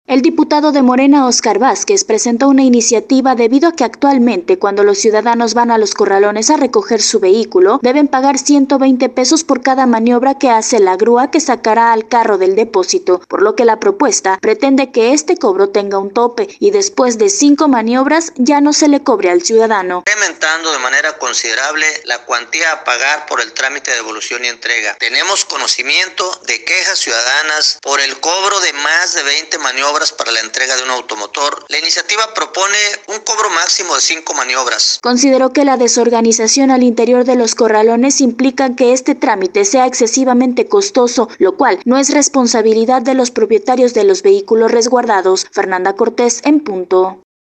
El diputado de Morena, Óscar Vázquez, presentó una iniciativa debido a que actualmente cuando los ciudadanos van a los corralones a recoger su vehículo, deben pagar 120 pesos por cada maniobra que hace la grúa que sacará al carro del depósito, por lo que la propuesta pretende que este cobro tenga un tope y después de 5 maniobras ya no se le cobre al ciudadano. Incrementando de manera considerable la cuantía a pagar por el trámite de devolución y entrega. Tenemos conocimiento de quejas ciudadanas por el cobro de más de 20 maniobras para la entrega de un automotor. La iniciativa propone un cobro máximo de 5 maniobras. Consideró que la desorganización al interior de los corralones implica que este trámite sea excesivamente costoso, lo cual no es responsabilidad de los propietarios de los vehículos resguardados. Fernanda Cortés, en punto.